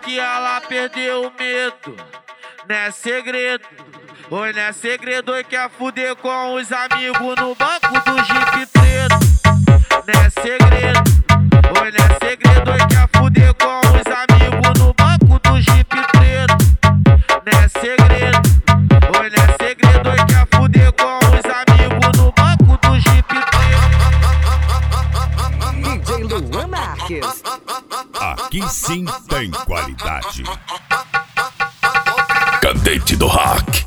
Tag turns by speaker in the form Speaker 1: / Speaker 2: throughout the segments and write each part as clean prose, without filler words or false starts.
Speaker 1: que ela perdeu o medo. Não é segredo, oi, não é segredo. Oi, quer fuder com os amigos no banco do Jeep preto. Não é segredo, oi, não é segredo. Oi, quer fuder com os amigos no banco do Jeep preto. Não é segredo, oi, não é segredo. Oi, quer fuder com os amigos no banco do Jeep preto.
Speaker 2: DJ Luan Marques.
Speaker 3: Aqui sim tem qualidade. Cadete do Rock.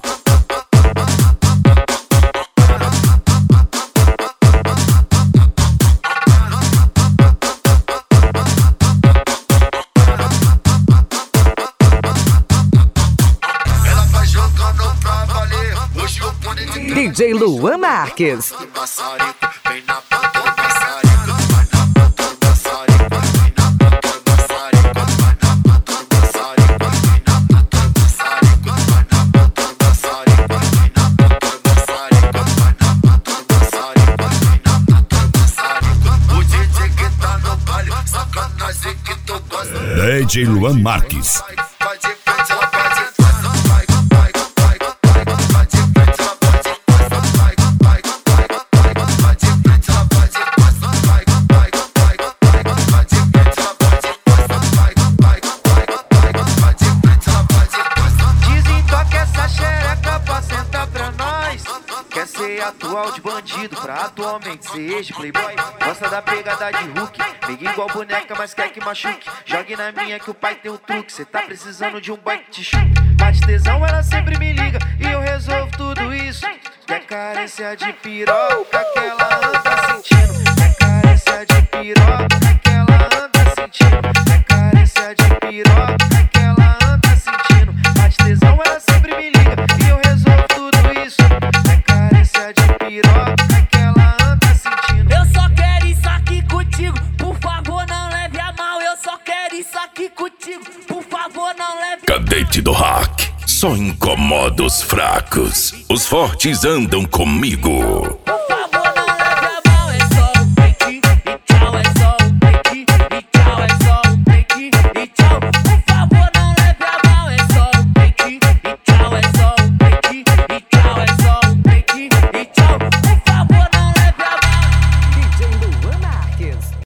Speaker 4: Ela vai jogando pra valer. Hoje eu pude de
Speaker 2: DJ Luan Marques.
Speaker 4: maçarico, vem na ponta do maçarico, vai na ponta do maçarico, vem na ponta do maçarico, vai na ponta do maçarico, vem na ponta do maçarico, vai na ponta do maçarico, vem na ponta do maçarico, vai na ponta do maçarico, vem na ponta do maçarico. O DJ que tá no baile, sacanagem que tu gosta.
Speaker 3: DJ Luan Marques.
Speaker 4: Vai de frente, ela vai de trás, vai, vai, vai, vai, vai de frente, ela vai de trás, vai, vai, vai, vai, vai de frente, ela vai de trás, vai, vai, vai, vai, vai de frente, ela vai de trás, vai, vai, vai, vai, vai de frente, ela vai de trás.
Speaker 1: Desentoca essa xereca pra sentar pra nós. Quer ser atual de bandido pra atualmente ser ex de playboy. Gosta da pegada de Hulk, liga igual boneca, mas quer que machuque. Jogue na minha que o pai tem o truque. Cê tá precisando de um boy que te chupe. Bate tesão, ela sempre me liga e eu resolvo tudo isso. Quer carência de piroca que ela anda sentindo. Quer carência de piroca que ela anda sentindo. Quer carência de piroca que ela anda sentindo. Bate tesão, ela sempre me liga e eu resolvo tudo isso. Quer carência de piroca que ela anda sentindo.
Speaker 5: Eu só quero isso aqui contigo, por favor não leve a mal. Eu só quero isso aqui contigo, por favor não leve a mal.
Speaker 3: Cadete do Rock. Só incomoda os fracos. Os fortes andam comigo.